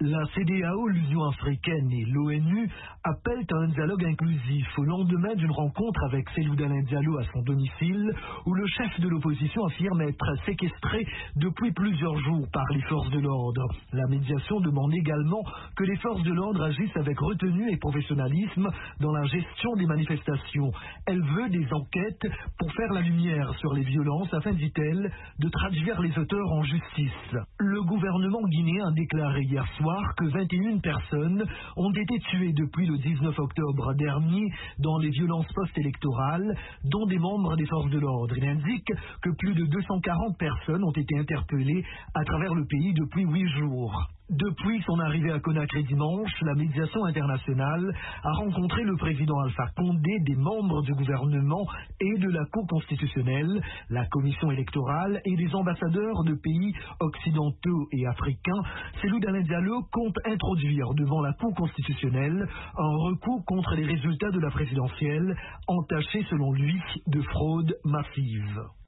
La CEDEAO, l'Union africaine et l'ONU appellent à un dialogue inclusif au lendemain d'une rencontre avec Cellou Dalein Diallo à son domicile, où le chef de l'opposition affirme être séquestré depuis plusieurs jours par les forces de l'ordre. La médiation demande également que les forces de l'ordre agissent avec retenue et professionnalisme dans la gestion des manifestations. Elle veut des enquêtes pour faire la lumière sur les violences afin, dit-elle, de traduire les auteurs en justice. Le gouvernement guinéen a déclaré hier soir que 21 personnes ont été tuées depuis le 19 octobre dernier dans les violences post-électorales, dont des membres des forces de l'ordre. Il indique que plus de 240 personnes ont été interpellées à travers le pays depuis 8 jours. Depuis son arrivée à Conakry dimanche, la médiation internationale a rencontré le président Alpha Condé, des membres du gouvernement et de la Cour constitutionnelle, la commission électorale et des ambassadeurs de pays occidentaux et africains. Cellou Dalein Diallo compte introduire devant la Cour constitutionnelle un recours contre les résultats de la présidentielle, entachés selon lui de fraude massive.